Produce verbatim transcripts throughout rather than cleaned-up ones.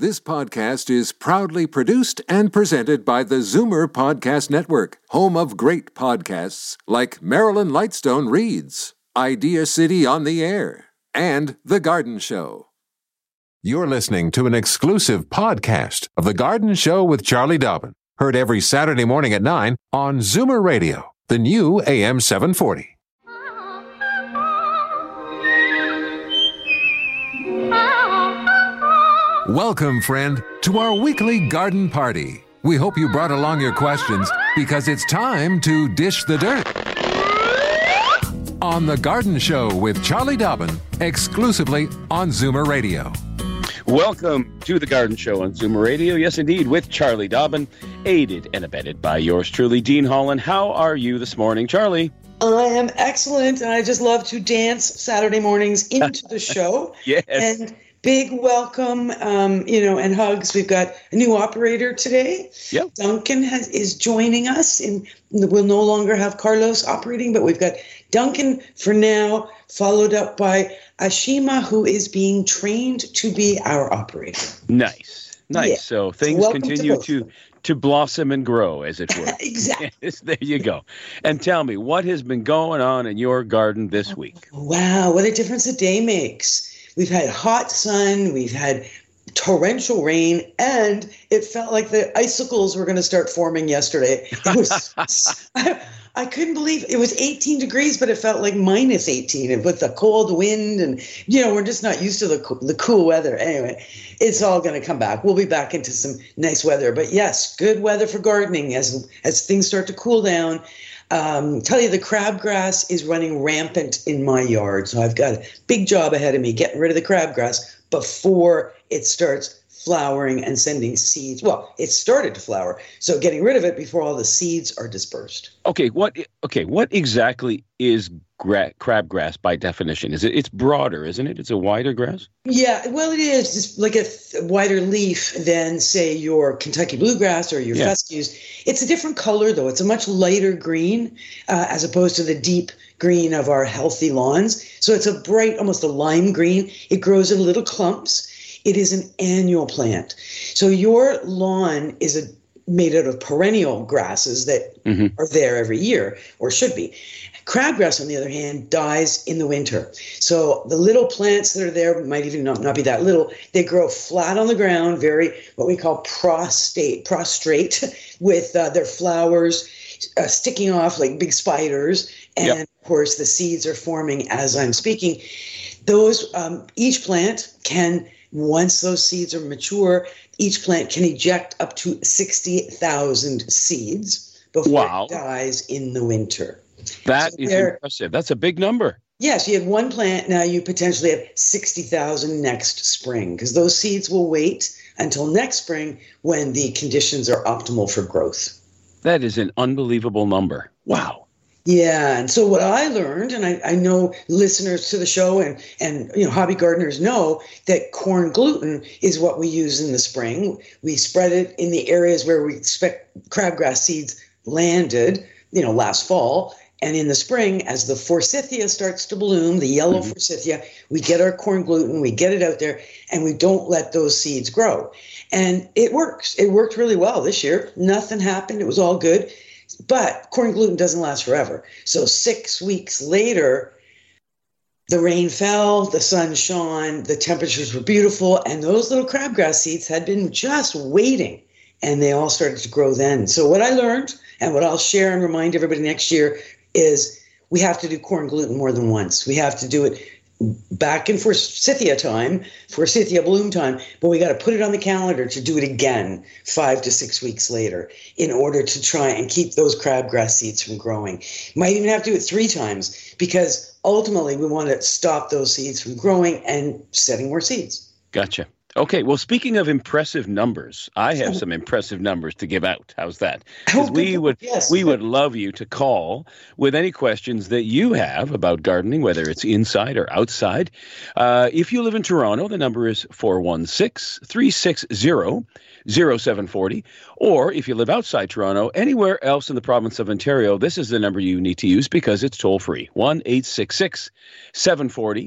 This podcast is proudly produced and presented by the Zoomer Podcast Network, home of great podcasts like Marilyn Lightstone Reads, Idea City on the Air, and The Garden Show. You're listening to an exclusive podcast of The Garden Show with Charlie Dobbin, heard every Saturday morning at nine on Zoomer Radio, the new A M seven forty. Welcome, friend, to our weekly garden party. We hope you brought along your questions because it's time to dish the dirt. On The Garden Show with Charlie Dobbin, exclusively on Zoomer Radio. Welcome to The Garden Show on Zoomer Radio. Yes, indeed, with Charlie Dobbin, aided and abetted by yours truly, Dean Holland. How are you this morning, Charlie? I am excellent, and I just love to dance Saturday mornings into the show. Yes. And big welcome, um, you know, and hugs. We've got a new operator today. Yep. Duncan has, is joining us. In, we'll no longer have Carlos operating, but we've got Duncan for now, followed up by Ashima, who is being trained to be our operator. Nice. Nice. Yeah. So things so continue to, to, to blossom and grow, as it were. Exactly. Yes, there you go. And tell me, what has been going on in your garden this week? Wow, what a difference a day makes. We've had hot sun, we've had torrential rain, and it felt like the icicles were going to start forming yesterday. It was, I, I couldn't believe it was eighteen degrees, but it felt like minus eighteen with the cold wind. And, you know, we're just not used to the, the cool weather. Anyway, it's all going to come back. We'll be back into some nice weather. But yes, good weather for gardening as as things start to cool down. Um, tell you, the crabgrass is running rampant in my yard. So I've got a big job ahead of me getting rid of the crabgrass before it starts flowering and sending seeds. Well, it started to flower. So getting rid of it before all the seeds are dispersed. Okay, what okay, what exactly is gra- crabgrass by definition? Is it it's broader, isn't it? It's a wider grass? Yeah, well, it is. It's like a th- wider leaf than, say, your Kentucky bluegrass or your yeah. fescues. It's a different color, though. It's a much lighter green uh, as opposed to the deep green of our healthy lawns. So it's a bright, almost a lime green. It grows in little clumps. It is an annual plant. So your lawn is a, made out of perennial grasses that mm-hmm. are there every year, or should be. Crabgrass, on the other hand, dies in the winter. So the little plants that are there might even not, not be that little. They grow flat on the ground, very what we call prostate, prostrate, with uh, their flowers uh, sticking off like big spiders. And, yep. of course, the seeds are forming as I'm speaking. Those um, each plant can... Once those seeds are mature, each plant can eject up to sixty thousand seeds before wow. it dies in the winter. That so is impressive. That's a big number. Yes, you had one plant. Now you potentially have sixty thousand next spring, because those seeds will wait until next spring when the conditions are optimal for growth. That is an unbelievable number. Wow. Yeah, and so what I learned, and I, I know listeners to the show and, and you know hobby gardeners know that corn gluten is what we use in the spring. We spread it in the areas where we expect crabgrass seeds landed, you know, last fall. And in the spring, as the forsythia starts to bloom, the yellow mm-hmm. forsythia, we get our corn gluten, we get it out there, and we don't let those seeds grow. And it works. It worked really well this year. Nothing happened. It was all good. But corn gluten doesn't last forever. So six weeks later, the rain fell, the sun shone, the temperatures were beautiful, and those little crabgrass seeds had been just waiting, and they all started to grow then. So what I learned, and what I'll share and remind everybody next year, is we have to do corn gluten more than once. We have to do it back in forsythia time, forsythia bloom time, but we got to put it on the calendar to do it again five to six weeks later in order to try and keep those crabgrass seeds from growing. Might even have to do it three times because ultimately we want to stop those seeds from growing and setting more seeds. Gotcha. Okay, well, speaking of impressive numbers, I have some impressive numbers to give out. How's that? Because we would yes. we would love you to call with any questions that you have about gardening, whether it's inside or outside. Uh, if you live in Toronto, the number is four one six, three six zero, zero seven four zero. Or if you live outside Toronto, anywhere else in the province of Ontario, this is the number you need to use because it's toll-free, one eight six six, seven four zero,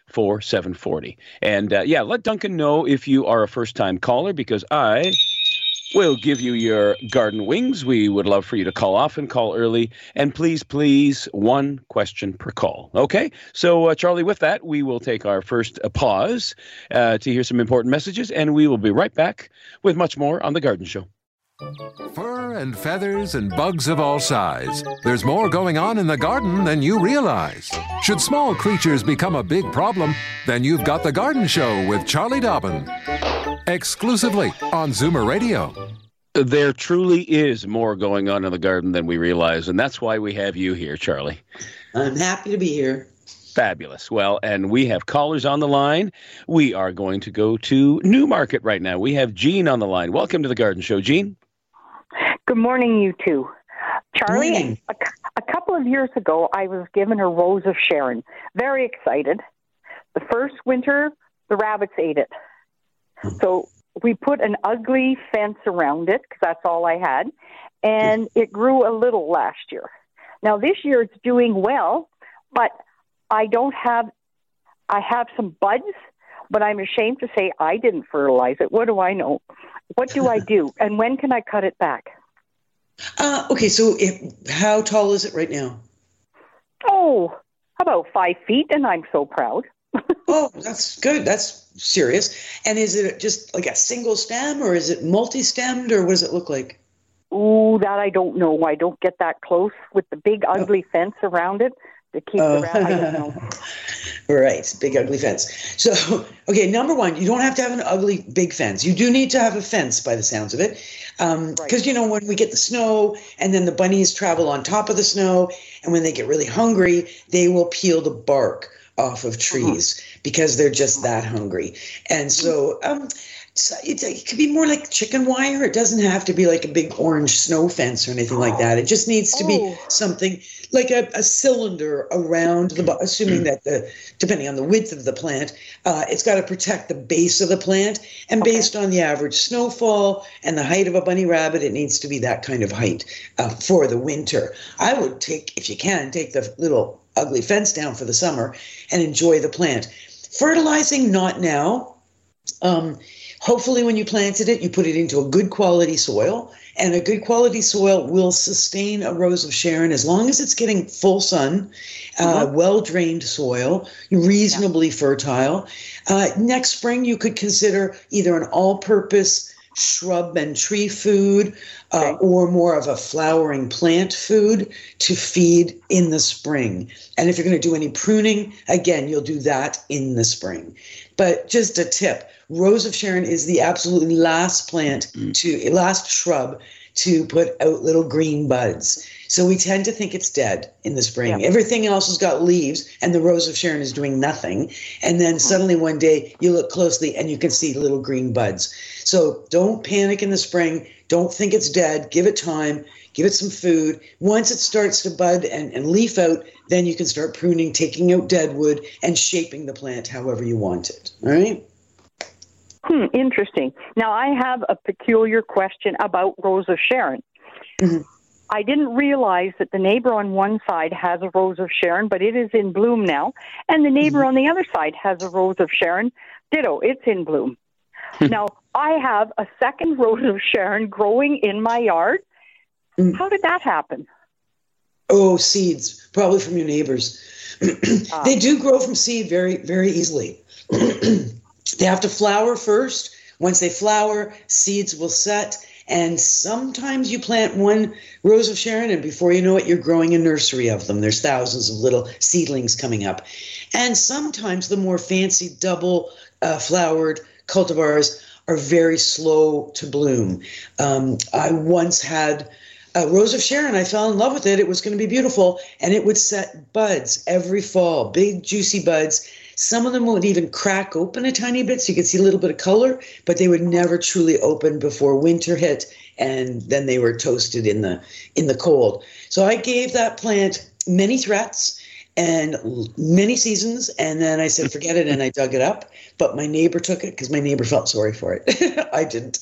four seven four zero. And uh, yeah, let Duncan know if you are a first-time caller, because I will give you your garden wings. We would love for you to call often, call early, and please, please, one question per call. Okay? So, uh, Charlie, with that, we will take our first uh, pause uh, to hear some important messages, and we will be right back with much more on The Garden Show. Fur and feathers and bugs of all size. There's more going on in the garden than you realize. Should small creatures become a big problem, then you've got The Garden Show with Charlie Dobbin. Exclusively on Zoomer Radio. There truly is more going on in the garden than we realize, and that's why we have you here, Charlie. I'm happy to be here. Fabulous. Well, and we have callers on the line. We are going to go to Newmarket right now. We have Jean on the line. Welcome to The Garden Show, Jean. Good morning, you two. Charlie, Morning. a, a couple of years ago, I was given a Rose of Sharon. Very excited. The first winter, the rabbits ate it. So we put an ugly fence around it, because that's all I had, and it grew a little last year. Now, this year it's doing well, but I don't have, I have some buds, but I'm ashamed to say I didn't fertilize it. What do I know? What do I do? And when can I cut it back? Uh, okay, so if, how tall is it right now? Oh, about five feet, and I'm so proud. Oh, that's good. That's serious. And is it just like a single stem, or is it multi-stemmed, or what does it look like? Ooh, that I don't know. I don't get that close with the big ugly oh. fence around it to keep oh. it around. I don't know. Right, big ugly fence. So, okay, number one, you don't have to have an ugly big fence. You do need to have a fence by the sounds of it. Um, Right. Because, you know, when we get the snow and then the bunnies travel on top of the snow, and when they get really hungry, they will peel the bark off of trees uh-huh. because they're just that hungry. And so um, so it, it could be more like chicken wire. It doesn't have to be like a big orange snow fence or anything like that. It just needs to be Oh. something like a, a cylinder around the, bu- assuming that the, depending on the width of the plant, uh, it's got to protect the base of the plant. And Okay. based on the average snowfall and the height of a bunny rabbit, it needs to be that kind of height uh, for the winter. I would take, if you can, take the little ugly fence down for the summer and enjoy the plant. Fertilizing, not now. Um, hopefully when you planted it, you put it into a good quality soil, and a good quality soil will sustain a Rose of Sharon as long as it's getting full sun, uh, Mhm. well-drained soil, reasonably fertile. Uh, next spring, you could consider either an all-purpose shrub and tree food, uh, Okay. or more of a flowering plant food to feed in the spring. And if you're going to do any pruning, again, you'll do that in the spring. But just a tip, Rose of Sharon is the absolutely last plant to, last shrub to put out little green buds. So we tend to think it's dead in the spring. Yeah. Everything else has got leaves, and the Rose of Sharon is doing nothing. And then suddenly one day you look closely and you can see little green buds. So don't panic in the spring. Don't think it's dead. Give it time. Give it some food. Once it starts to bud and, and leaf out, then you can start pruning, taking out dead wood, and shaping the plant however you want it. All right? Hmm, interesting. Now, I have a peculiar question about Rose of Sharon. Mhm. I didn't realize that the neighbor on one side has a Rose of Sharon, but it is in bloom now. And the neighbor Mhm. on the other side has a Rose of Sharon. Ditto, it's in bloom. Now, I have a second Rose of Sharon growing in my yard. Mm. How did that happen? Oh, seeds, probably from your neighbors. Ah. They do grow from seed very, very easily. They have to flower first. Once they flower, seeds will set. And sometimes you plant one Rose of Sharon, and before you know it, you're growing a nursery of them. There's thousands of little seedlings coming up. And sometimes the more fancy double uh, flowered cultivars are very slow to bloom. Um, I once had a Rose of Sharon. I fell in love with it. It was going to be beautiful. And it would set buds every fall, big juicy buds. Some of them would even crack open a tiny bit so you could see a little bit of color, but they would never truly open before winter hit, and then they were toasted in the in the cold. So I gave that plant many threats and many seasons, and then I said, forget it, and I dug it up. But my neighbor took it because my neighbor felt sorry for it. I didn't.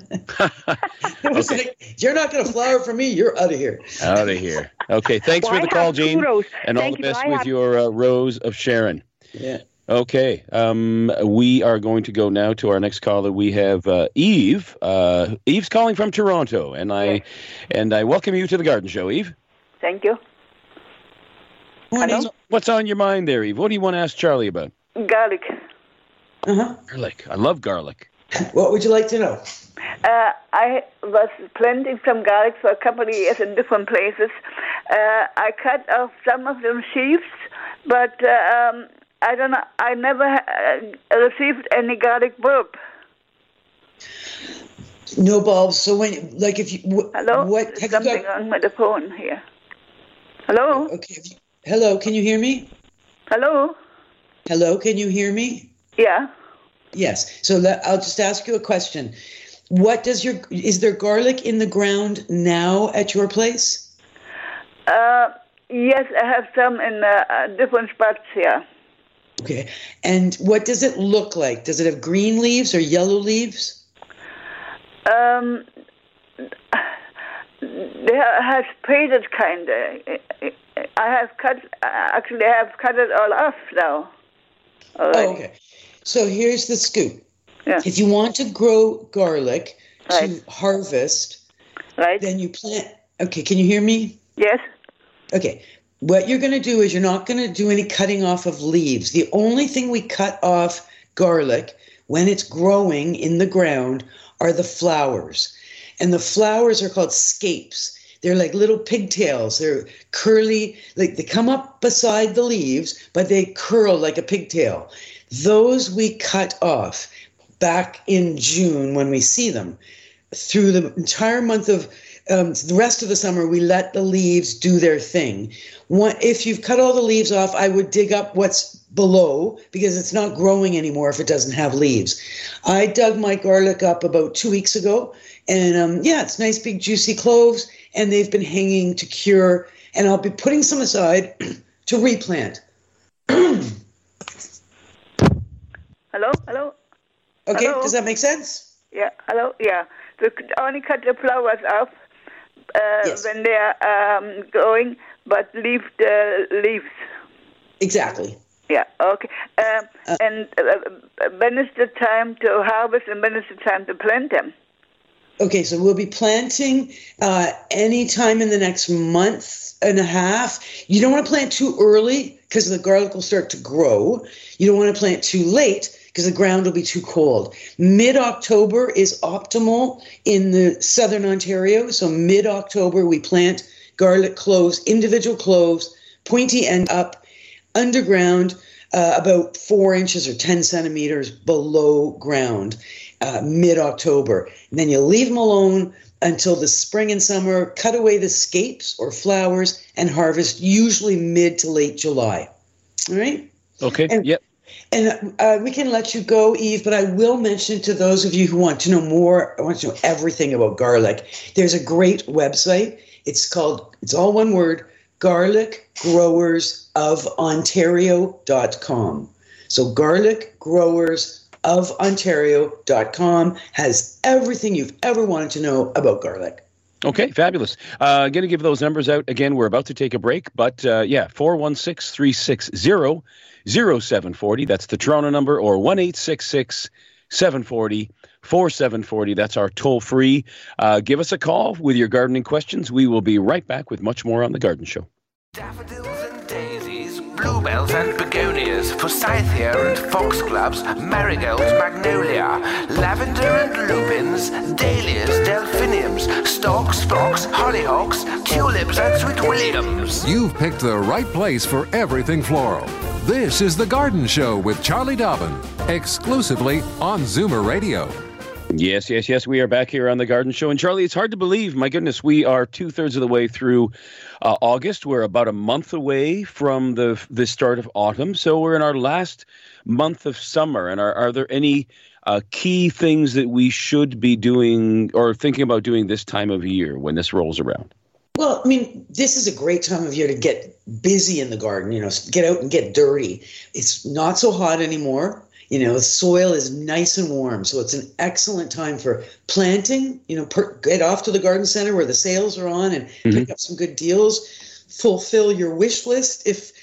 It was Okay. like, you're not going to flower for me. You're out of here. Out of here. Okay, thanks Well, for the I call, have Jean, kudos. and all Thank the you, best but I with have- your uh, Rose of Sharon. Yeah. Okay. Um, we are going to go now to our next caller. We have uh, Eve. Uh, Eve's calling from Toronto, and I Yes. and I welcome you to the Garden Show, Eve. Thank you. Hello? What's on your mind there, Eve? What do you want to ask Charlie about? Garlic. Uh-huh. Garlic. I love garlic. What would you like to know? Uh, I was planting some garlic for a couple of years in different places. Uh, I cut off some of them sheaves, but uh, um, I don't know. I never uh, received any garlic bulb. No bulbs. So when, like, if you, wh- Hello? what There's have you something got? on my the phone here. Hello? Okay. have you- Hello, can you hear me? Hello? Hello, can you hear me? Yeah. Yes. So let, I'll just ask you a question. What does your, is there garlic in the ground now at your place? Uh, yes, I have some in uh, uh, different spots here. Okay. And what does it look like? Does it have green leaves or yellow leaves? Um, they have faded kind of. I have cut. Actually, I have cut it all off now. Already. Oh, okay. So here's the scoop. Yeah. If you want to grow garlic Right. to harvest, Right. then you plant. Okay, can you hear me? Yes. Okay. What you're going to do is you're not going to do any cutting off of leaves. The only thing we cut off garlic when it's growing in the ground are the flowers. And the flowers are called scapes. They're like little pigtails. They're curly, like they come up beside the leaves, but they curl like a pigtail. Those we cut off back in June when we see them. Through the entire month of um, the rest of the summer, we let the leaves do their thing. One, if you've cut all the leaves off, I would dig up what's below because it's not growing anymore if it doesn't have leaves. I dug my garlic up about two weeks ago, and um, yeah, it's nice big juicy cloves, and they've been hanging to cure, and I'll be putting some aside to replant. Hello. Hello. Okay, Hello? does that make sense? Yeah. Hello. Yeah. To only cut the flowers off uh, Yes. when they are um, growing, but leave the leaves. Exactly. Yeah. Okay. Um, Uh, and uh, when is the time to harvest, and when is the time to plant them? Okay, so we'll be planting uh, anytime in the next month and a half. You don't want to plant too early because the garlic will start to grow. You don't want to plant too late because the ground will be too cold. Mid-October is optimal in the southern Ontario. So mid-October, we plant garlic cloves, individual cloves, pointy end up, underground, uh, about four inches or ten centimeters below ground, uh, mid-October. And then you leave them alone until the spring and summer, cut away the scapes or flowers, and harvest usually mid to late July. All right? Okay. And- Yep. And uh, we can let you go, Eve, but I will mention to those of you who want to know more, I want to know everything about garlic. There's a great website. It's called, it's all one word, garlic growers of ontario dot com. So garlic growers of ontario dot com has everything you've ever wanted to know about garlic. Okay, fabulous. Uh, going to give those numbers out again. We're about to take a break, but uh, yeah, four one six, three six zero, zero seven four zero. That's the Toronto number, or one eight six six, seven four zero, four seven four zero. That's our toll free. Uh, give us a call with your gardening questions. We will be right back with much more on The Garden Show. Daffodils and daisies, bluebells and begonias, forsythia and foxgloves, marigolds, magnolia, lavender and lupins, dahlias, delphiniums, stalks, phlox, hollyhocks, tulips and sweet williams. You've picked the right place for everything floral. This is The Garden Show with Charlie Dobbin, exclusively on Zoomer Radio. Yes, yes, yes. We are back here on The Garden Show. And Charlie, it's hard to believe. My goodness, we are two-thirds of the way through uh, August. We're about a month away from the the start of autumn. So we're in our last month of summer. And are, are there any uh, key things that we should be doing or thinking about doing this time of year when this rolls around? Well, I mean, this is a great time of year to get busy in the garden, you know, get out and get dirty. It's not so hot anymore. You know, the soil is nice and warm, so it's an excellent time for planting. You know, per, get off to the garden center where the sales are on and Mhm. pick up some good deals. Fulfill your wish list if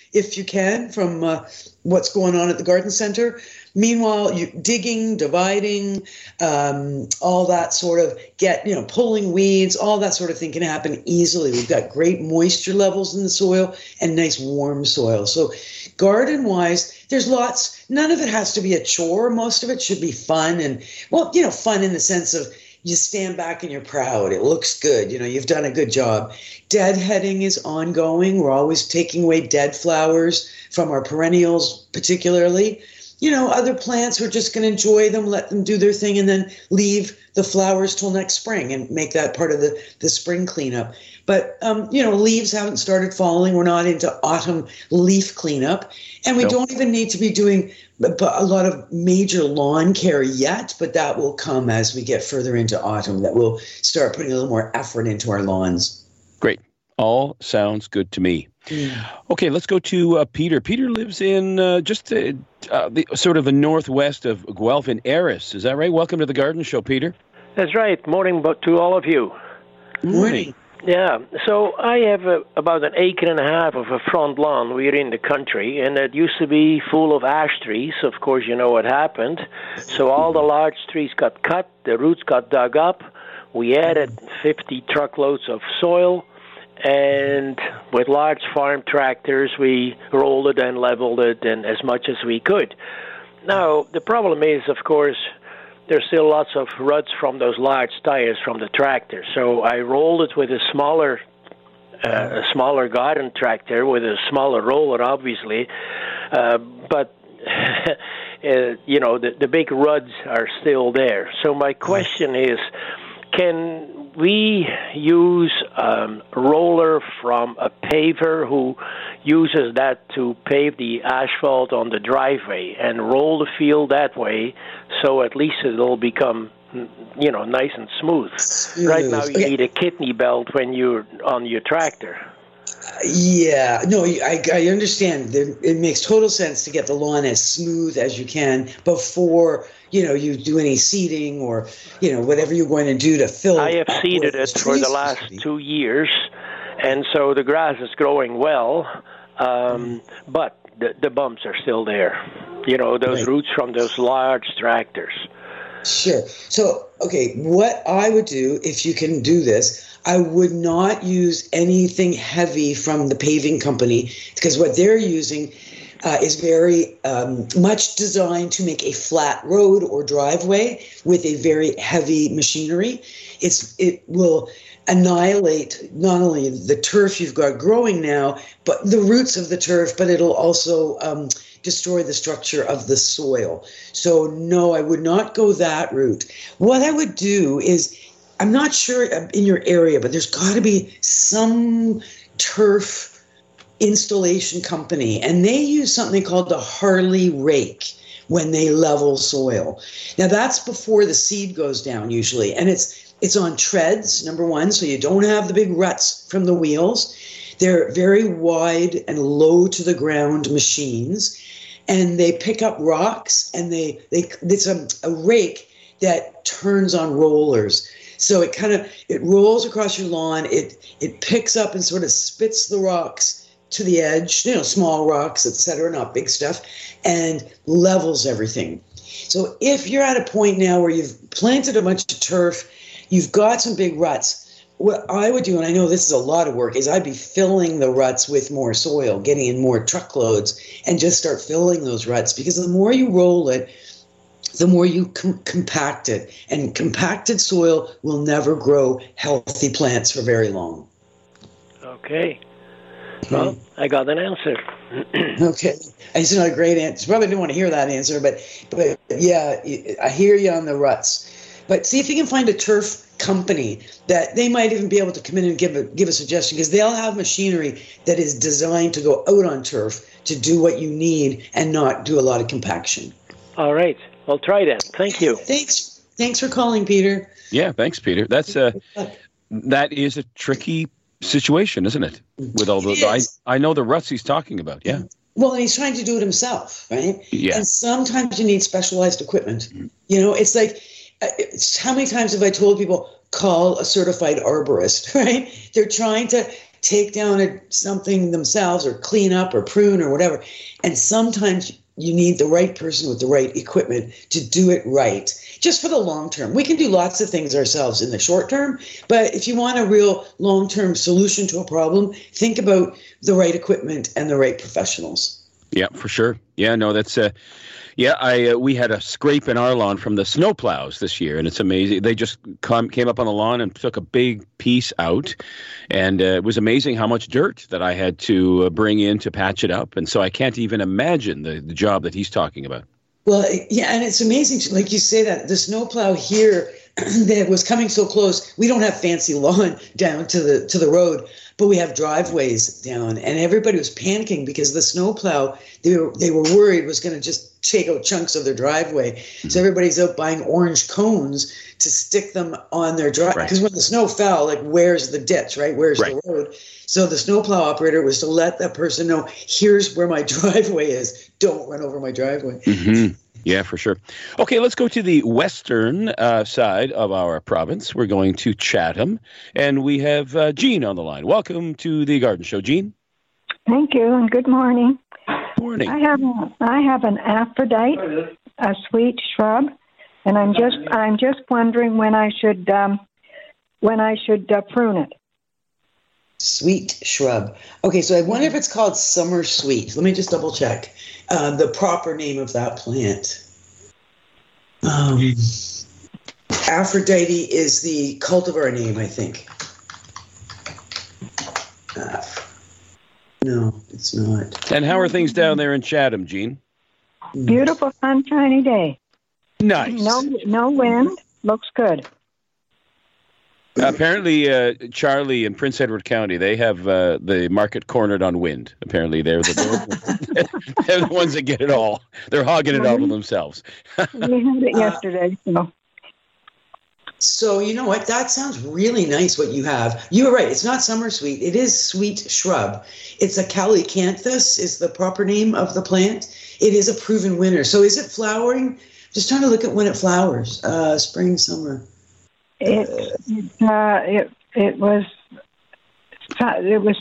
if you can, from uh, what's going on at the garden center. Meanwhile, you digging, dividing, um, all that sort of get, you know, pulling weeds, all that sort of thing can happen easily. We've got great moisture levels in the soil and nice warm soil. So garden-wise, there's lots. None of it has to be a chore. Most of it should be fun and, well, you know, fun in the sense of you stand back and you're proud. It looks good. You know, you've done a good job. Deadheading is ongoing. We're always taking away dead flowers from our perennials, particularly. You know, other plants, we're just going to enjoy them, let them do their thing, and then leave the flowers till next spring and make that part of the, the spring cleanup. But, um, you know, leaves haven't started falling. We're not into autumn leaf cleanup. And we nope. don't even need to be doing a lot of major lawn care yet, but that will come as we get further into autumn, that we'll start putting a little more effort into our lawns. Great. All sounds good to me. Okay, let's go to uh, Peter. Peter lives in uh, just uh, uh, the sort of the northwest of Guelph in Eris. Is that right? Welcome to the Garden Show, Peter. That's right. Morning to all of you. Morning. Yeah, so I have a, about an acre and a half of a front lawn. We're in the country, and it used to be full of ash trees. Of course, you know what happened. So all the large trees got cut, the roots got dug up. We added fifty truckloads of soil. And with large farm tractors, we rolled it and leveled it and as much as we could. Now, the problem is, of course, there's still lots of ruts from those large tires from the tractor. So I rolled it with a smaller uh, a smaller garden tractor with a smaller roller, obviously. Uh, but, uh, you know, the, the big ruts are still there. So my question is, can we use um, a roller from a paver who uses that to pave the asphalt on the driveway and roll the field that way, so at least it'll become, you know, nice and smooth? Yes. Right now you okay. need a kidney belt when you're on your tractor. Yeah, no, I, I understand. It makes total sense to get the lawn as smooth as you can before, you know, you do any seeding or, you know, whatever you're going to do to fill. I have seeded it for the last two years, and so the grass is growing well, um, but the, the bumps are still there. You know, those right. roots from those large tractors. Sure. So, okay, what I would do, if you can do this, I would not use anything heavy from the paving company, because what they're using uh, is very um, much designed to make a flat road or driveway with a very heavy machinery. It's It will annihilate not only the turf you've got growing now, but the roots of the turf, but it'll also um, destroy the structure of the soil. So no, I would not go that route. What I would do is, I'm not sure in your area, but there's got to be some turf installation company, and they use something called the Harley rake when they level soil. Now that's before the seed goes down usually, and it's it's on treads, number one, so you don't have the big ruts from the wheels. They're very wide and low to the ground machines, and they pick up rocks, and they they it's a, a rake that turns on rollers. So it kind of, it rolls across your lawn, it it picks up and sort of spits the rocks to the edge, you know, small rocks, et cetera, not big stuff, and levels everything. So if you're at a point now where you've planted a bunch of turf, you've got some big ruts, what I would do, and I know this is a lot of work, is I'd be filling the ruts with more soil, getting in more truckloads, and just start filling those ruts, because the more you roll it, the more you com- compact it. And compacted soil will never grow healthy plants for very long. Okay. Well, I got an answer. Okay. It's not a great answer. You probably didn't want to hear that answer, but, but yeah, I hear you on the ruts. But see if you can find a turf company that they might even be able to come in and give a, give a suggestion, because they'll have machinery that is designed to go out on turf to do what you need and not do a lot of compaction. All right. I'll try that. Thank you. Thanks. Thanks for calling, Peter. Yeah, thanks, Peter. That's uh, that is a tricky situation, isn't it? With all those, I I know the ruts he's talking about. Yeah. Well, and he's trying to do it himself, right? Yeah. And sometimes you need specialized equipment. Mm-hmm. You know, it's like, it's, how many times have I told people, call a certified arborist, right? They're trying to take down a, something themselves or clean up or prune or whatever. And sometimes you need the right person with the right equipment to do it right, just for the long term. We can do lots of things ourselves in the short term, but if you want a real long-term solution to a problem, think about the right equipment and the right professionals. Yeah, for sure. Yeah, no, that's uh, yeah. I uh, we had a scrape in our lawn from the snow plows this year, and it's amazing. They just come, came up on the lawn and took a big piece out, and uh, it was amazing how much dirt that I had to uh, bring in to patch it up. And so I can't even imagine the, the job that he's talking about. Well, yeah, and it's amazing, like you say, that the snowplow here that was coming so close. We don't have fancy lawn down to the to the road, but we have driveways down, and everybody was panicking because the snowplow they were they were worried was going to just take out chunks of their driveway. Mm-hmm. So everybody's out buying orange cones to stick them on their driveway, because right. when the snow fell, like, where's the ditch, right? Where's right. the road? So the snowplow operator was to let that person know, here's where my driveway is. Don't run over my driveway. Mm-hmm. Yeah, for sure. Okay, let's go to the western uh, side of our province. We're going to Chatham, and we have uh, Jean on the line. Welcome to the Garden Show, Jean. Thank you, and good morning. Morning. I have a, I have an Aphrodite, a sweet shrub, and I'm just I'm just wondering when I should um, when I should uh, prune it. Sweet shrub. Okay, so I wonder if it's called summer sweet. Let me just double check uh, the proper name of that plant. Um, Aphrodite is the cultivar name, I think. Uh, no, it's not. And how are things down there in Chatham, Jean? Beautiful sunshiny day. Nice. No, no wind. Looks good. Uh, apparently, uh, Charlie in Prince Edward County, they have uh, the market cornered on wind. Apparently, they're the, they're the ones that get it all. They're hogging it all for themselves. We had it yesterday. So. so, you know what? That sounds really nice what you have. You were right. It's not summer sweet. It is sweet shrub. It's a calycanthus is the proper name of the plant. It is a proven winner. So is it flowering? Just trying to look at when it flowers. Uh, spring, summer. It uh, it it was it was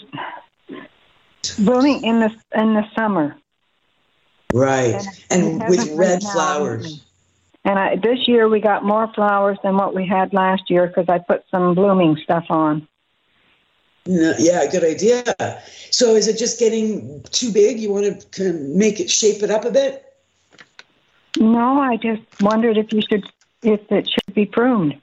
blooming in the in the summer, right? And, and with red now. flowers. And I, this year we got more flowers than what we had last year because I put some blooming stuff on. No, yeah, good idea. So is it just getting too big? You want to kind of make it shape it up a bit? No, I just wondered if you should if it should be pruned.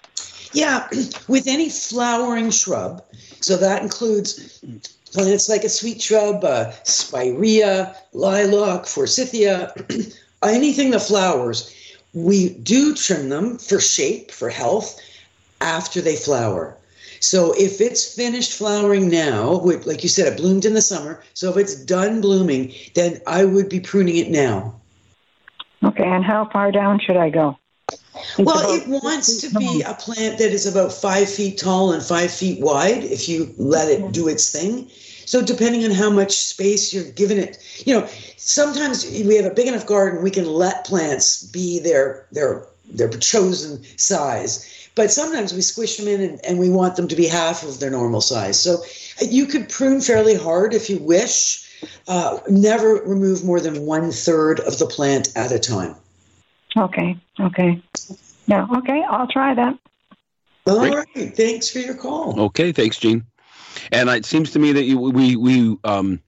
Yeah, with any flowering shrub, so that includes plants like a sweet shrub, uh, spirea, lilac, forsythia, anything that flowers, we do trim them for shape, for health, after they flower. So if it's finished flowering now, like you said, it bloomed in the summer, so if it's done blooming, then I would be pruning it now. Okay, and how far down should I go? Well, it wants to be a plant that is about five feet tall and five feet wide if you let it do its thing. So depending on how much space you're giving it, you know, sometimes we have a big enough garden, we can let plants be their their their chosen size. But sometimes we squish them in and, and we want them to be half of their normal size. So you could prune fairly hard if you wish. Uh, never remove more than one third of the plant at a time. Okay, okay. Yeah, okay, I'll try that. All Great. Right, thanks for your call. Okay, thanks, Jean. And it seems to me that you, we we um,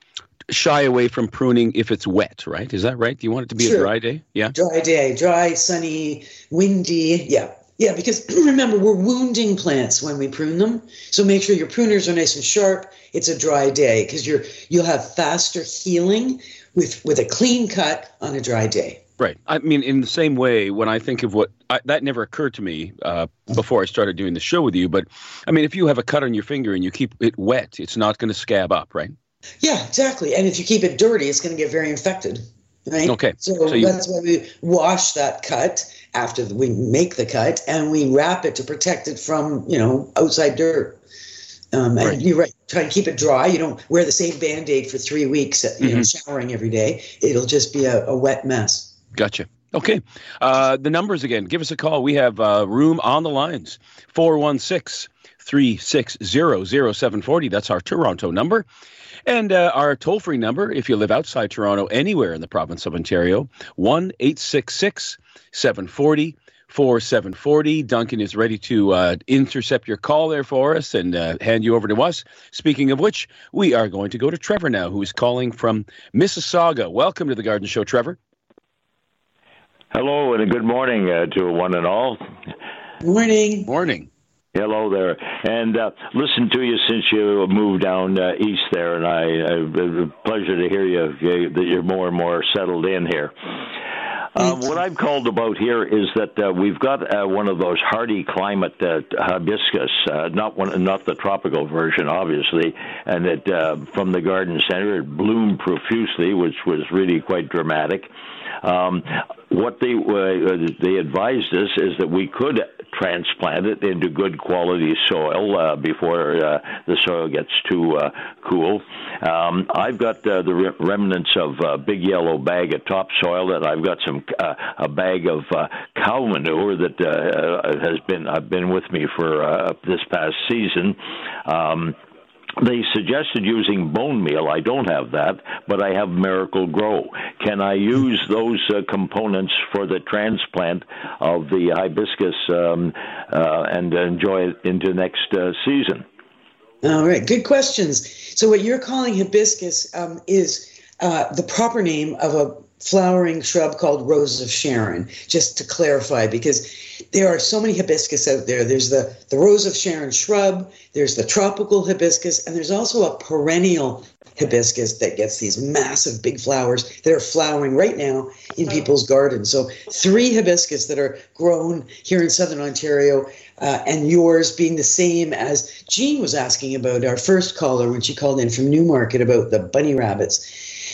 shy away from pruning if it's wet, right? Is that right? Do you want it to be sure. a dry day? Yeah. Dry day, dry, sunny, windy. Yeah, yeah. Because remember, we're wounding plants when we prune them, so make sure your pruners are nice and sharp. It's a dry day because you're you'll have faster healing with with a clean cut on a dry day. Right. I mean, in the same way, when I think of what I, that never occurred to me uh, before I started doing the show with you. But I mean, if you have a cut on your finger and you keep it wet, it's not going to scab up, right? Yeah, exactly. And if you keep it dirty, it's going to get very infected, right? Okay. So, so you, that's why we wash that cut after we make the cut, and we wrap it to protect it from, you know, outside dirt. Um, and right. you're right. Try and keep it dry. You don't wear the same Band-Aid for three weeks, you mm-hmm. know, showering every day. It'll just be a, a wet mess. Gotcha. Okay. Uh, the numbers again. Give us a call. We have uh, room on the lines. four one six, three six zero, zero seven four zero. That's our Toronto number. And uh, our toll-free number, if you live outside Toronto, anywhere in the province of Ontario, one eight six six, seven four zero, four seven four zero. Duncan is ready to uh, intercept your call there for us and uh, hand you over to us. Speaking of which, we are going to go to Trevor now, who is calling from Mississauga. Welcome to the Garden Show, Trevor. Hello, and a good morning uh, to one and all. Morning. Morning. Hello there, and uh, listen to you since you moved down uh, east there, and I, I it's a pleasure to hear you, you that you're more and more settled in here. Uh, what I've called about here is that uh, we've got uh, one of those hardy climate uh, hibiscus, uh, not one, not the tropical version, obviously, and it uh, from the garden center it bloomed profusely, which was really quite dramatic. Um, what they uh, they advised us is that we could transplant it into good quality soil uh, before uh, the soil gets too uh, cool. Um, I've got uh, the re- remnants of a big yellow bag of topsoil, and I've got some uh, a bag of uh, cow manure that uh, has been uh, been with me for uh, this past season. Um, They suggested using bone meal. I don't have that, but I have Miracle Grow. Can I use those uh, components for the transplant of the hibiscus um, uh, and enjoy it into next uh, season? All right, good questions. So what you're calling hibiscus um, is uh, the proper name of a flowering shrub called Rose of Sharon, just to clarify, because there are so many hibiscus out there. There's the, the Rose of Sharon shrub, there's the tropical hibiscus, and there's also a perennial hibiscus that gets these massive big flowers that are flowering right now in people's gardens. So three hibiscus that are grown here in Southern Ontario, uh, and yours being the same as Jean was asking about, our first caller when she called in from Newmarket about the bunny rabbits.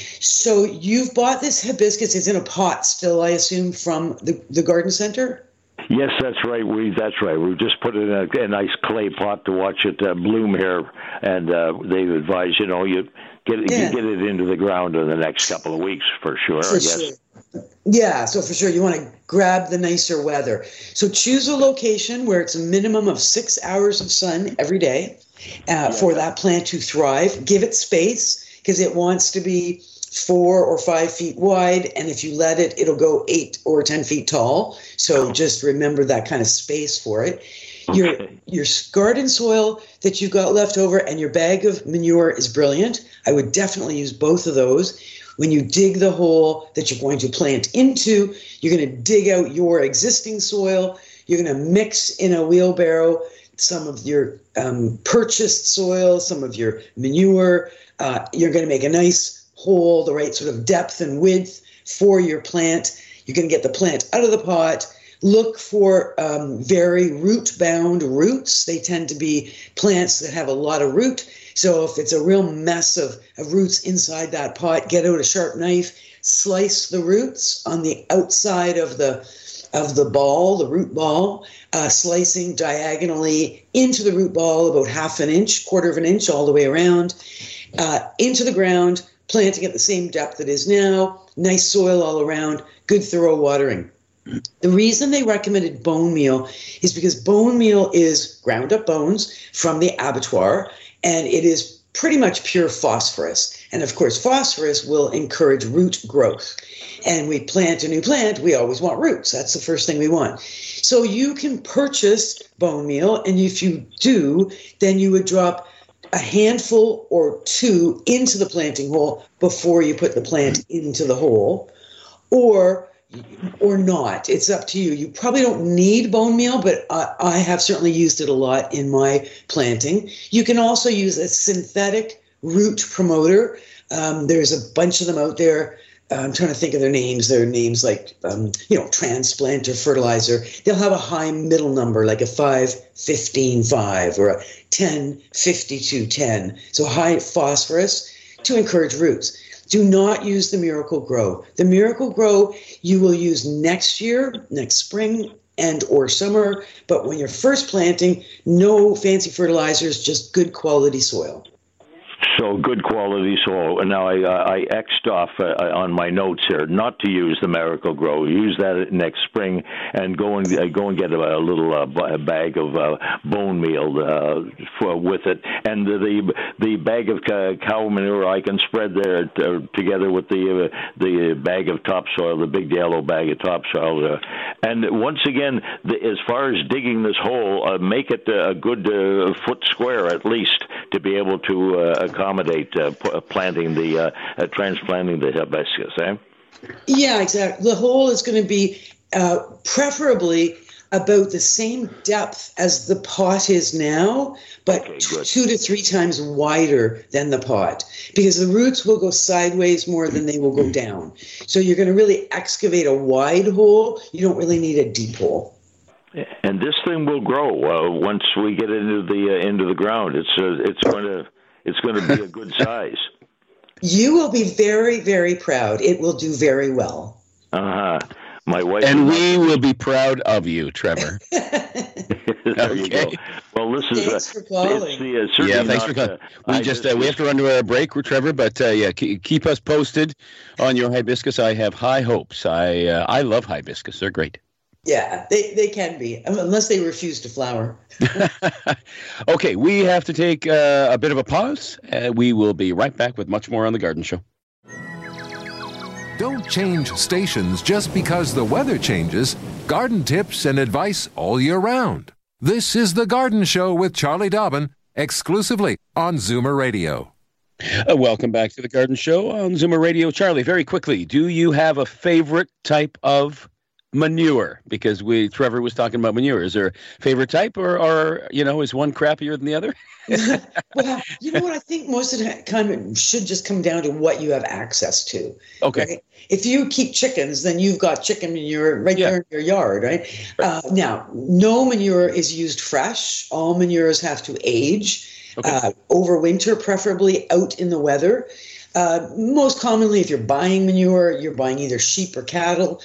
So you've bought this hibiscus. It's in a pot still, I assume, from the, the garden center? Yes, that's right. We that's right. We've just put it in a, a nice clay pot to watch it uh, bloom here, and uh, they advise, you know, you get it, yeah. you get it into the ground in the next couple of weeks for sure, for I guess. Sure. Yeah, so for sure you want to grab the nicer weather. So choose a location where it's a minimum of six hours of sun every day uh, yeah. for that plant to thrive. Give it space because it wants to be four or five feet wide, and if you let it, it'll go eight or ten feet tall. So just remember that kind of space for it. Your your garden soil that you've got left over and your bag of manure is brilliant. I would definitely use both of those. When you dig the hole that you're going to plant into, you're going to dig out your existing soil. You're going to mix in a wheelbarrow some of your um, purchased soil, some of your manure. Uh, you're going to make a nice hole, the right sort of depth and width for your plant. You're going to get the plant out of the pot. Look for um, very root-bound roots. They tend to be plants that have a lot of root. So if it's a real mess of, of roots inside that pot, get out a sharp knife, slice the roots on the outside of the of the ball, the root ball, uh, slicing diagonally into the root ball about half an inch, quarter of an inch all the way around, uh, into the ground, planting at the same depth it is now, nice soil all around, good thorough watering. The reason they recommended bone meal is because bone meal is ground up bones from the abattoir, and it is pretty much pure phosphorus. And of course, phosphorus will encourage root growth. And we plant a new plant, we always want roots. That's the first thing we want. So you can purchase bone meal, and if you do, then you would drop a handful or two into the planting hole before you put the plant into the hole, or or not. It's up to you. You probably don't need bone meal, but I, I have certainly used it a lot in my planting. You can also use a synthetic root promoter. Um, there's a bunch of them out there. I'm trying to think of their names. Their names like, um, you know, transplant or fertilizer. They'll have a high middle number, like a five fifteen five or a ten fifty-two ten. So high phosphorus to encourage roots. Do not use the Miracle Grow. The Miracle Grow you will use next year, next spring and or summer. But when you're first planting, no fancy fertilizers, just good quality soil. So good quality soil. Now I I X'd off uh, on my notes here not to use the Miracle-Gro. Use that next spring and go and uh, go and get a, a little uh, b- a bag of uh, bone meal uh, for, with it, and the the, the bag of uh, cow manure I can spread there t- together with the uh, the bag of topsoil, the big yellow bag of topsoil. Uh, and once again, the, as far as digging this hole, uh, make it a good uh, foot square at least to be able to uh, accommodate uh, p- planting the uh, uh, transplanting the hibiscus. Eh? Yeah, exactly. The hole is going to be uh, preferably about the same depth as the pot is now, but Okay, t- good. two to three times wider than the pot, because the roots will go sideways more than they will go down. So you're going to really excavate a wide hole. You don't really need a deep hole. And this thing will grow uh, once we get into the uh, into the ground. It's uh, it's going to it's going to be a good size. You will be very, very proud. It will do very well. Uh huh. My wife And we will be proud of you, Trevor. there you Okay. go. Well, this is Thanks uh, for calling. it's the, uh, certainly Yeah, thanks not, for calling. Uh, We I just uh, we have to run to a break, Trevor. But uh, yeah, keep, keep us posted on your hibiscus. I have high hopes. I uh, I love hibiscus. They're great. Yeah, they, they can be, unless they refuse to flower. Okay, we have to take uh, a bit of a pause. Uh, we will be right back with much more on The Garden Show. Don't change stations just because the weather changes. Garden tips and advice all year round. This is The Garden Show with Charlie Dobbin, exclusively on Zoomer Radio. Uh, welcome back to The Garden Show on Zoomer Radio. Charlie, very quickly, do you have a favorite type of manure? Because we Trevor was talking about manure. Is there a favorite type, or, or you know, is one crappier than the other? Well, you know what? I think most of the time it should just come down to what you have access to. Okay. Right? If you keep chickens, then you've got chicken manure right Yeah. there in your yard, right? Uh, now, no manure is used fresh. All manures have to age Okay. uh, over winter, preferably out in the weather. Uh, most commonly, if you're buying manure, you're buying either sheep or cattle.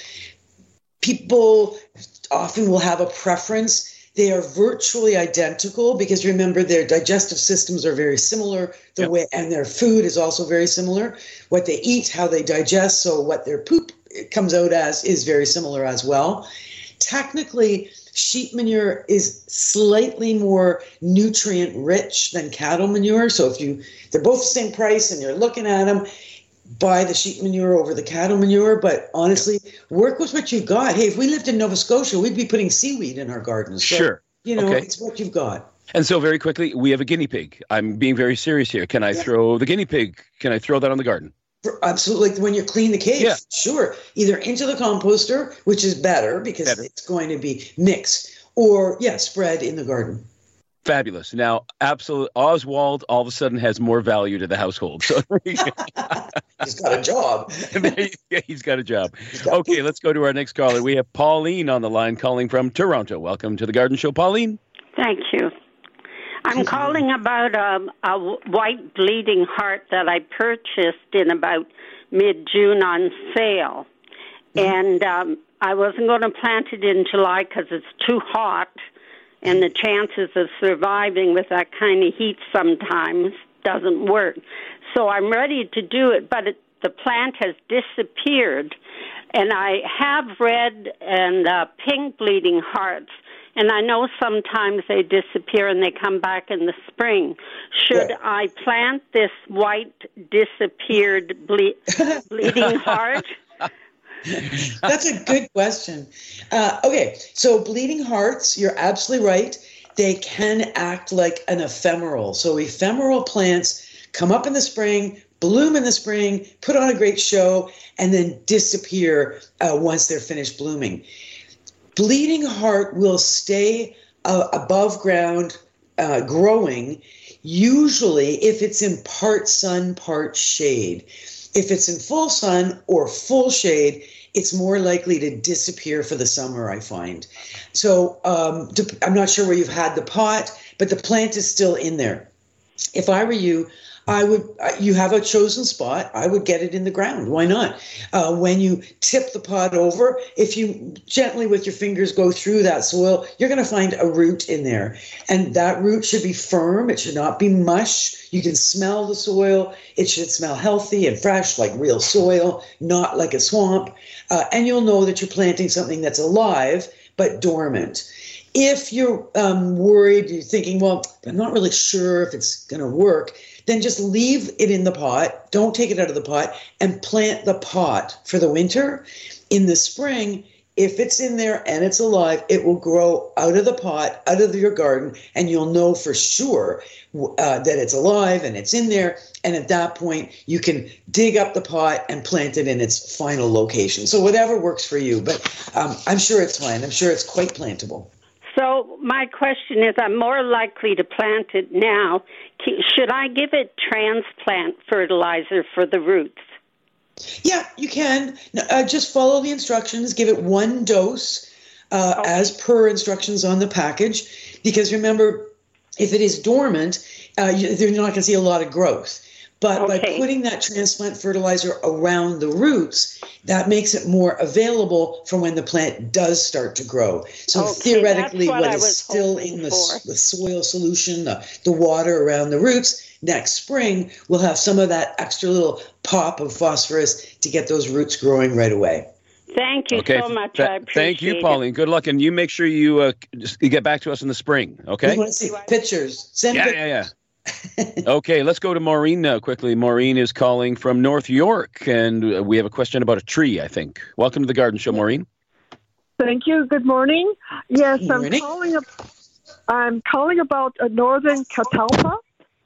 People often will have a preference. They are virtually identical because remember their digestive systems are very similar. The Yep. way and their food is also very similar. What they eat, how they digest, so what their poop comes out as is very similar as well. Technically, sheep manure is slightly more nutrient rich than cattle manure. So if you they're both the same price and you're looking at them, buy the sheep manure over the cattle manure, but honestly, work with what you've got. Hey, if we lived in Nova Scotia, we'd be putting seaweed in our gardens. So, Sure. You know, Okay. it's what you've got. And so very quickly, we have a guinea pig. I'm being very serious here. Can I Yeah. throw the guinea pig? Can I throw that on the garden? For, absolutely. When you clean the cage, Yeah. sure. Either into the composter, which is better because Better. it's going to be mixed, or, yeah, spread in the garden. Fabulous. Now, absolute Oswald all of a sudden has more value to the household. So He's got a job. he's got a job. Okay, let's go to our next caller. We have Pauline on the line calling from Toronto. Welcome to The Garden Show, Pauline. Thank you. I'm calling about um, a white bleeding heart that I purchased in about mid-June on sale. And um, I wasn't going to plant it in July because it's too hot, and the chances of surviving with that kind of heat sometimes doesn't work. So I'm ready to do it, but it, the plant has disappeared. And I have red and uh, pink bleeding hearts, and I know sometimes they disappear and they come back in the spring. Should Yeah. I plant this white disappeared ble- bleeding heart? That's a good question. Uh, okay, so bleeding hearts, you're absolutely right. They can act like an ephemeral. So ephemeral plants come up in the spring, bloom in the spring, put on a great show, and then disappear uh, once they're finished blooming. Bleeding heart will stay uh, above ground uh, growing, usually if it's in part sun, part shade. If it's in full sun or full shade, it's more likely to disappear for the summer, I find. So um, I'm not sure where you've had the pot, but the plant is still in there. If I were you, I would, you have a chosen spot, I would get it in the ground. Why not? Uh, when you tip the pot over, if you gently with your fingers go through that soil, you're going to find a root in there. And that root should be firm. It should not be mush. You can smell the soil. It should smell healthy and fresh, like real soil, not like a swamp. Uh, and you'll know that you're planting something that's alive, but dormant. If you're um, worried, you're thinking, well, I'm not really sure if it's going to work, then just leave it in the pot. Don't take it out of the pot and plant the pot for the winter. In the spring, if it's in there and it's alive, it will grow out of the pot, out of your garden, and you'll know for sure uh, that it's alive and it's in there. And at that point, you can dig up the pot and plant it in its final location. So whatever works for you, but um, I'm sure it's fine. I'm sure it's quite plantable. So my question is, I'm more likely to plant it now. Should I give it transplant fertilizer for the roots? Yeah, you can. Uh, just follow the instructions. Give it one dose uh, okay. as per instructions on the package. Because remember, if it is dormant, uh, you're not going to see a lot of growth. But okay. by putting that transplant fertilizer around the roots, that makes it more available for when the plant does start to grow. So okay, theoretically, what, what is still in the, the soil solution, the, the water around the roots, next spring, we'll have some of that extra little pop of phosphorus to get those roots growing right away. Thank you okay. so much. Th- I appreciate Thank you, Pauline. It. Good luck. And you make sure you, uh, just, you get back to us in the spring, okay? We want to see pictures. Send yeah, pictures. Yeah, yeah, Okay, let's go to Maureen now quickly. Maureen is calling from North York, and we have a question about a tree, I think. Welcome to the Garden Show, Maureen. Thank you. Good morning. Yes, Good morning. I'm calling. I'm calling about a northern catalpa.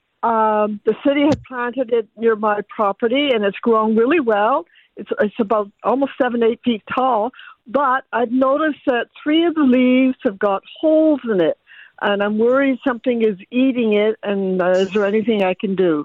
Um, the city had planted it near my property, and it's grown really well. It's it's about almost seven, eight feet tall. But I've noticed that three of the leaves have got holes in it. And I'm worried something is eating it, and uh, is there anything I can do?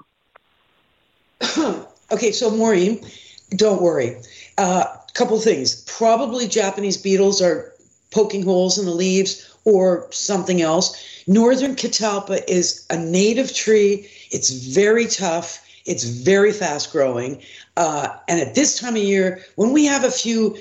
Okay, so Maureen, don't worry. A uh, couple things. Probably Japanese beetles are poking holes in the leaves or something else. Northern catalpa is a native tree. It's very tough. It's very fast growing. Uh, and at this time of year, when we have a few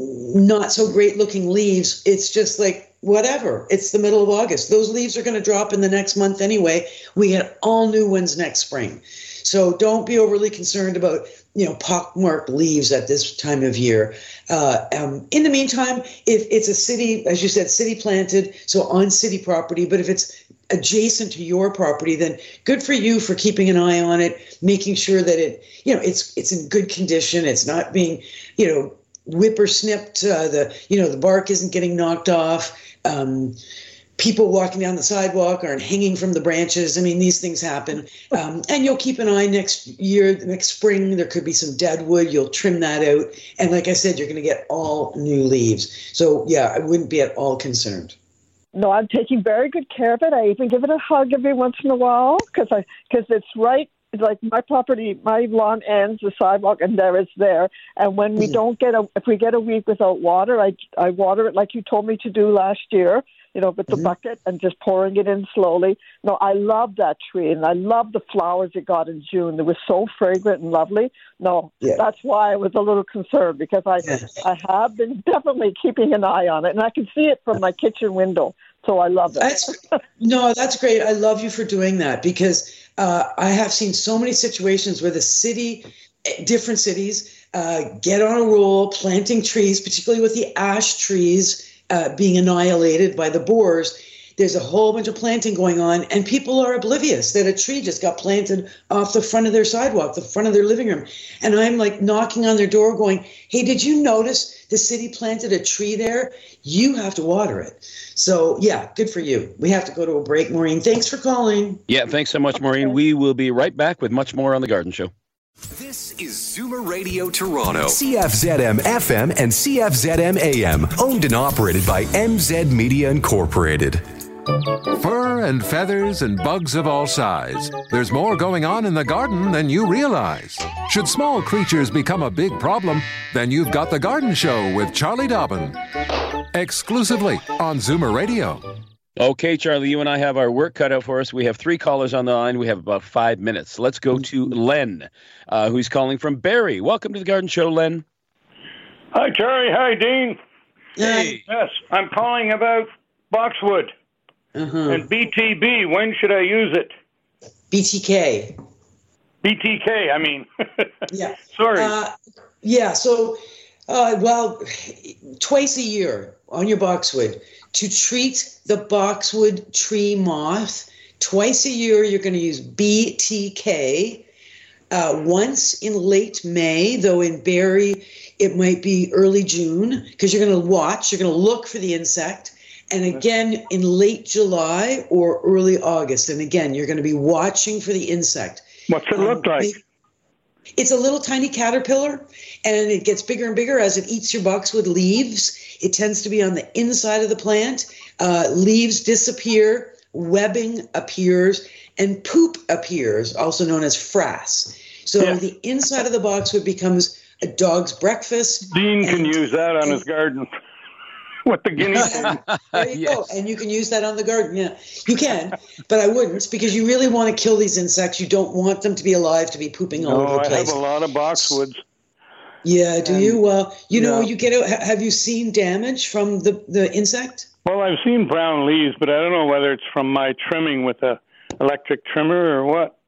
not so great looking leaves, it's just like, whatever. It's the middle of August. Those leaves are going to drop in the next month anyway. We get all new ones next spring. So don't be overly concerned about, you know, pockmarked leaves at this time of year. Uh, um, in the meantime, if it's a city, as you said, city planted, so on city property, but if it's adjacent to your property, then good for you for keeping an eye on it, making sure that it, you know, it's it's in good condition. It's not being, you know, whippersnipped. Uh, the, you know, the bark isn't getting knocked off. Um, people walking down the sidewalk aren't hanging from the branches. I mean, these things happen. Um, and you'll keep an eye next year, next spring, there could be some dead wood. You'll trim that out. And like I said, you're going to get all new leaves. So, yeah, I wouldn't be at all concerned. No, I'm taking very good care of it. I even give it a hug every once in a while because I because it's right. It's like my property, my lawn ends the sidewalk, and there it's there. And when we mm. don't get a, if we get a week without water, I I water it like you told me to do last year. You know, with the mm-hmm. bucket and just pouring it in slowly. No, I love that tree, and I love the flowers it got in June. They were so fragrant and lovely. No, yeah. That's why I was a little concerned because I yes. I have been definitely keeping an eye on it, and I can see it from my kitchen window. So I love it. That's, no, that's great. I love you for doing that because uh, I have seen so many situations where the city, different cities, uh, get on a roll planting trees, particularly with the ash trees uh, being annihilated by the boars. There's a whole bunch of planting going on, and people are oblivious that a tree just got planted off the front of their sidewalk, the front of their living room. And I'm like knocking on their door going, hey, did you notice the city planted a tree there? You have to water it. So, yeah, good for you. We have to go to a break, Maureen. Thanks for calling. Yeah, thanks so much, Maureen. We will be right back with much more on The Garden Show. This is Zoomer Radio Toronto, C F Z M F M and C F Z M A M, owned and operated by M Z Media Incorporated. Fur and feathers and bugs of all size. There's more going on in the garden than you realize. Should small creatures become a big problem, then you've got The Garden Show with Charlie Dobbin. Exclusively on Zoomer Radio. Okay, Charlie, you and I have our work cut out for us. We have three callers on the line. We have about five minutes. Let's go to Len, uh, who's calling from Barrie. Welcome to the Garden Show, Len. Hi, Terry. Hi, Dean. Hey. Yes, I'm calling about boxwood uh-huh. and B T B. When should I use it? B T K. B T K, I mean. Yeah. Sorry. Uh, yeah, so, uh, well, twice a year on your boxwood to treat the boxwood tree moth. Twice a year, you're going to use B T K. Uh, once in late May, though in Barrie, it might be early June, because you're going to watch, you're going to look for the insect. And again, in late July or early August. And again, you're going to be watching for the insect. What's it look um, like? It's a little tiny caterpillar, and it gets bigger and bigger as it eats your boxwood leaves. It tends to be on the inside of the plant. Uh, leaves disappear, webbing appears, and poop appears, also known as frass. So yeah. the inside of the boxwood becomes a dog's breakfast. Dean and, can use that on and, his garden. What the guinea pig. There you yes. go. And you can use that on the garden. Yeah, you can, but I wouldn't, because you really want to kill these insects. You don't want them to be alive, to be pooping all no, over the place. I have a lot of boxwoods. Yeah, do and, you? Well, you know, yeah. you get out. Have you seen damage from the, the insect? Well, I've seen brown leaves, but I don't know whether it's from my trimming with a electric trimmer or what.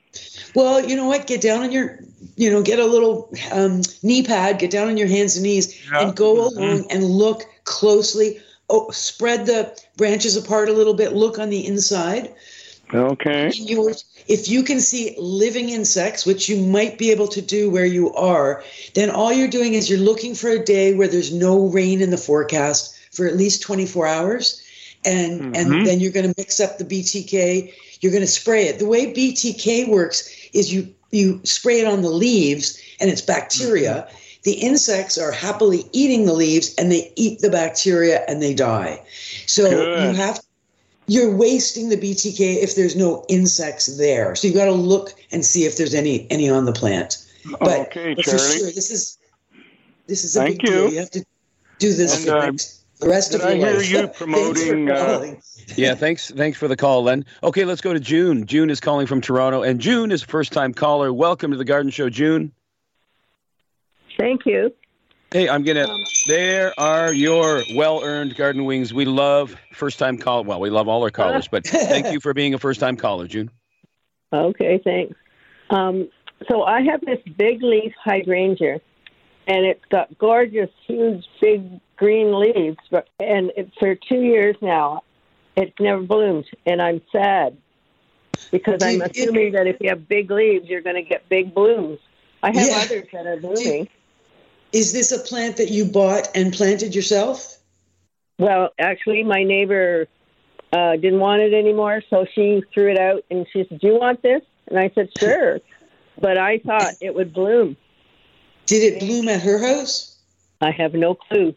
Well, you know what? Get down on your, you know, get a little um, knee pad, get down on your hands and knees, yeah. and go along mm-hmm. and look closely. Oh, spread the branches apart a little bit. Look on the inside. Okay. You, if you can see living insects, which you might be able to do where you are, then all you're doing is you're looking for a day where there's no rain in the forecast for at least twenty-four hours. And, mm-hmm. and then you're going to mix up the B T K. You're going to spray it. The way B T K works is you, you spray it on the leaves, and it's bacteria. Mm-hmm. The insects are happily eating the leaves, and they eat the bacteria and they die. So Good. you have, you're wasting the B T K if there's no insects there. So you got to look and see if there's any any on the plant. But, okay, but Charlie. for sure, this is this is a Thank big you. deal. You have to do this. And, uh, the rest did of your I hear life. you promoting? uh, yeah, thanks. Thanks for the call, Len. Okay, let's go to June. June is calling from Toronto, and June is a first-time caller. Welcome to the Garden Show, June. Thank you. Hey, I'm gonna. Um, there are your well-earned garden wings. We love first-time call. Well, we love all our callers, but thank you for being a first-time caller, June. Okay, thanks. Um, so I have this big leaf hydrangea, and it's got gorgeous, huge, big green leaves. But and it, for two years now, it's never bloomed, and I'm sad because I'm assuming that if you have big leaves, you're going to get big blooms. I have Yeah. others that are blooming. Is this a plant that you bought and planted yourself? Well, actually, my neighbor uh, didn't want it anymore, so she threw it out, and she said, "Do you want this?" And I said, "Sure," but I thought it would bloom. Did it bloom at her house? I have no clue.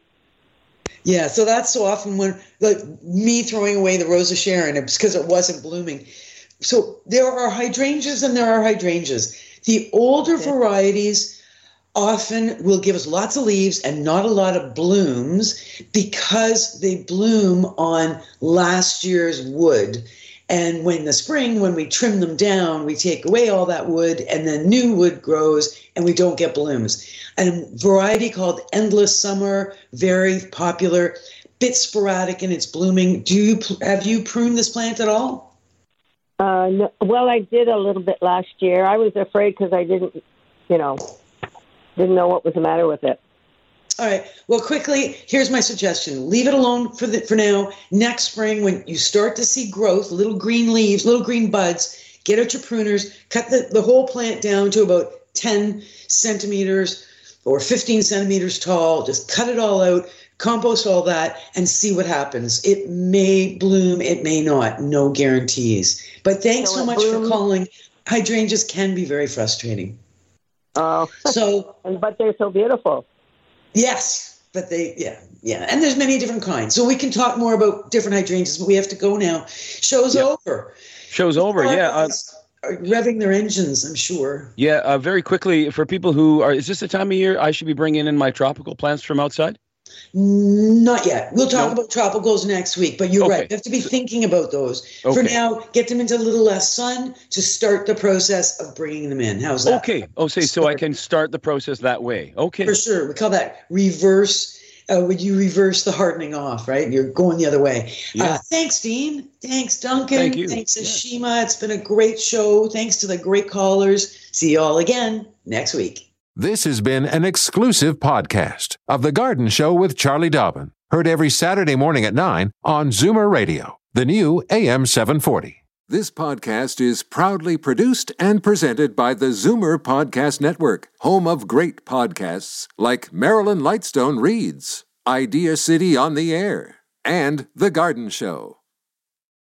Yeah, so that's so often when, like me throwing away the Rose of Sharon, it's because it wasn't blooming. So there are hydrangeas and there are hydrangeas. The older okay. varieties often will give us lots of leaves and not a lot of blooms because they bloom on last year's wood. And when the spring, when we trim them down, we take away all that wood and then new wood grows and we don't get blooms. And a variety called Endless Summer, very popular, bit sporadic in its blooming. Do you have you pruned this plant at all? Uh, no, well, I did a little bit last year. I was afraid because I didn't, you know, didn't know what was the matter with it. All right. Well, quickly, here's my suggestion. Leave it alone for the, for now. Next spring, when you start to see growth, little green leaves, little green buds, get out your pruners, cut the, the whole plant down to about ten centimeters or fifteen centimeters tall. Just cut it all out, compost all that, and see what happens. It may bloom, it may not. No guarantees. But thanks so, so much blooms. for calling. Hydrangeas can be very frustrating. Oh, so, but they're so beautiful. Yes, but they, yeah, yeah. And there's many different kinds. So we can talk more about different hydrangeas, but we have to go now. Show's yeah. over. Show's over, yeah. Uh, are revving their engines, I'm sure. Yeah, uh, very quickly, for people who are, is this the time of year I should be bringing in my tropical plants from outside? Not yet. We'll talk Nope. about tropicals next week, but you're Okay. right. You have to be thinking about those. Okay. For now, get them into a little less sun to start the process of bringing them in. How's that? Okay. Oh, say so I can start the process that way. Okay. For sure. We call that reverse. Uh, would you reverse the hardening off, right? You're going the other way. Yeah. Uh, thanks, Dean. Thanks, Duncan. Thank you. Thanks, Ashima. It's been a great show. Thanks to the great callers. See you all again next week. This has been an exclusive podcast of The Garden Show with Charlie Dobbin. Heard every Saturday morning at nine on Zoomer Radio, the new A M seven forty. This podcast is proudly produced and presented by the Zoomer Podcast Network, home of great podcasts like Marilyn Lightstone Reads, Idea City on the Air, and The Garden Show.